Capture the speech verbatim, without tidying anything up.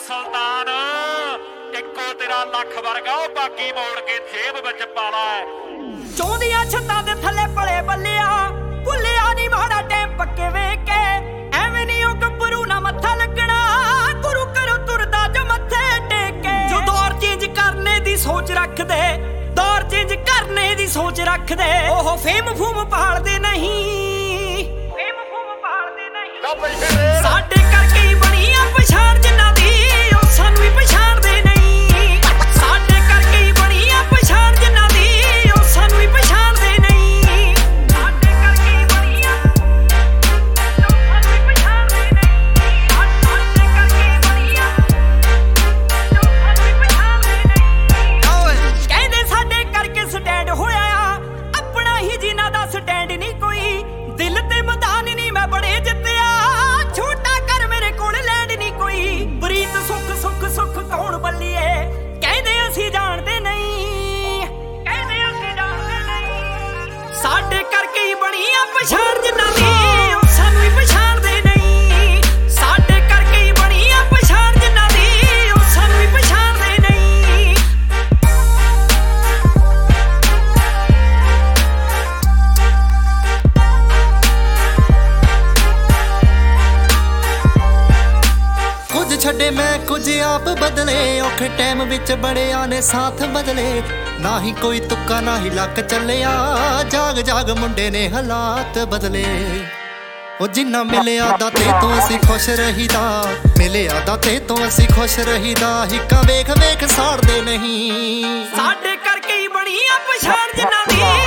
ਸੁਲਤਾਨ ਇੱਕੋ ਤੇਰਾ ਲੱਖ ਵਰਗਾ ਉਹ ਬਾਕੀ ਮੋੜ ਕੇ ਜੇਬ ਵਿੱਚ ਪਾਲਾ ਹੈ। ਚੌਂਦੀਆਂ ਛੱਤਾਂ ਦੇ ਥੱਲੇ ਪਲੇ ਬੱਲਿਆ ਭੁੱਲਿਆ ਨੀ ਮਾੜਾ ਟਾਈਮ ਪੱਕੇ ਵੇਖ ਕੇ ਐਵੇਂ ਨੀ ਉਹ ਗੱਭਰੂ ਨਾ ਮੱਥਾ ਲੱਗਣਾ ਗੁਰੂ ਕਰੋ ਤੁਰਦਾ ਜੋ ਮੱਥੇ ਟੇਕ ਕੇ। ਜੋ ਦੌਰ ਚੇਂਜ ਕਰਨੇ ਦੀ ਸੋਚ ਰੱਖਦੇ ਦੌਰ ਚੇਂਜ ਕਰਨੇ ਦੀ ਸੋਚ ਰੱਖਦੇ ਉਹ ਫੇਮ ਫੂਮ ਪਾਲਦੇ ਨਹੀਂ ਫੇਮ ਫੂਮ ਪਾਲਦੇ ਨਹੀਂ। ਸਾਡੇ ਕਰਕੇ ਹੀ ਬਣੀ ਆ ਪਛਾਣ ਜਿਨ੍ਹਾਂ ਦੀ ਉਹ ਸਾਨੂੰ ਹੀ ਪਛਾਣਦੇ ਨਹੀਂ। ਸਾਡੇ ਕਰਕੇ ਹੀ ਬਣੀ ਆ ਪਛਾਣ ਜਿਨ੍ਹਾਂ ਦੀ ਉਹ ਸਾਨੂੰ ਹੀ ਪਛਾਣਦੇ ਨਹੀਂ। ਸਾਡੇ ਕਰਕੇ ਹੀ ਬਣੀ ਆ ਉਹ ਸਾਨੂੰ ਹੀ ਪਛਾਣਦੇ ਨਹੀਂ। ਸਾਡੇ ਕਰਕੇ ਹੀ ਬਣੀ ਆ ਉਹ ਸਾਨੂੰ ਹੀ ਪਛਾਣਦੇ ਨਹੀਂ। ਕਹਿੰਦੇ ਸਾਡੇ ਕਰਕੇ ਸਟੈਂਡ ਹੋਇਆ ਆ ਆਪਣਾ ਹੀ ਜਿਨ੍ਹਾਂ ਦਾ ਸਟੈਂਡ ਨਹੀਂ ਕੋਈ ਦਿਲ ਤੇ ਮੈਦਾਨ ਨਹੀਂ ਮੈਂ ਬੜੇ ਜਿੱਤਿਆ ਛੋਟਾ ਕਰ ਮੇਰੇ ਕੋਲ ਲੈਂਡ ਨਹੀਂ ਕੋਈ। ਪ੍ਰੀਤ ਸੁੱਖ ਸੁੱਖ ਸੁੱਖ ਕੌਣ ਬੱਲੀਏ ਕਹਿੰਦੇ ਅਸੀਂ ਜਾਣਦੇ ਨਹੀਂ ਕਹਿੰਦੇ ਅਸੀਂ ਜਾਣਦੇ ਨਹੀਂ। ਸਾਡੇ ਕਰਕੇ ਹੀ ਬਣੀ ਆ ਪਛਾਣ ਜਿਨ੍ਹਾਂ ਦੀ ਉਹ ਸਾਨੂੰ ਹੀ ਪਛਾਣਦੇ ਨਹੀਂ। ਸਾਡੇ ਕਰਕੇ ਹੀ ਬਣੀ ਆ ਪਛਾਣ ਜਿਨ੍ਹਾਂ ਦੀ ਉਹ ਸਾਨੂੰ ਹੀ ਪਛਾਣਦੇ ਨਹੀਂ। ਕੁਝ ਛੱਡੇ ਮੈਂ ਕੁਝ ਆਪ ਬਦਲੇ ਔਖੇ ਟਾਈਮ ਵਿੱਚ ਬੜਿਆਂ ਨੇ ਸਾਥ ਬਦਲੇ ਨਾ ਹੀ ਕੋਈ ਤੁੱਕਾ ਨਾ ਹੀ ਲੱਕ ਚੱਲਿਆ ਜਾਗ ਜਾਗ ਮੁੰਡੇ ਨੇ ਹਾਲਾਤ ਬਦਲੇ। ਉਹ ਜਿੰਨਾ ਮਿਲਿਆ ਦਾ ਤੇ ਤੋਂ ਅਸੀਂ ਖੁਸ਼ ਰਹੀਦਾ ਮਿਲਿਆ ਦਾ ਤੇ ਤੋਂ ਅਸੀਂ ਖੁਸ਼ ਰਹੀਦਾ ਹਿੱਕਾਂ ਵੇਖ ਵੇਖ ਸਾੜਦੇ ਨਹੀਂ। ਸਾਡੇ ਕਰਕੇ ਹੀ ਬਣੀ ਆ ਪਛਾਣ ਜਿਨ੍ਹਾਂ ਦੀ